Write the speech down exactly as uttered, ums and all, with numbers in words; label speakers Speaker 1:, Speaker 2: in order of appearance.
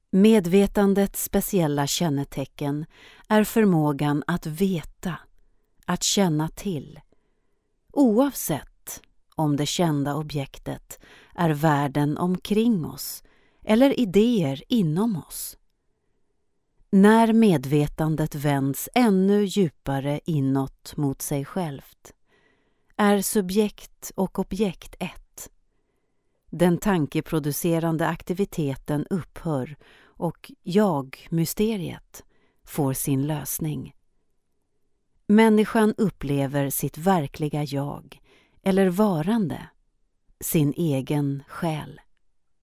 Speaker 1: Medvetandets speciella kännetecken är förmågan att veta, att känna till, oavsett om det kända objektet är världen omkring oss eller idéer inom oss. När medvetandet vänds ännu djupare inåt mot sig självt är subjekt och objekt ett. Den tankeproducerande aktiviteten upphör och jag-mysteriet får sin lösning. Människan upplever sitt verkliga jag eller varande, sin egen själ.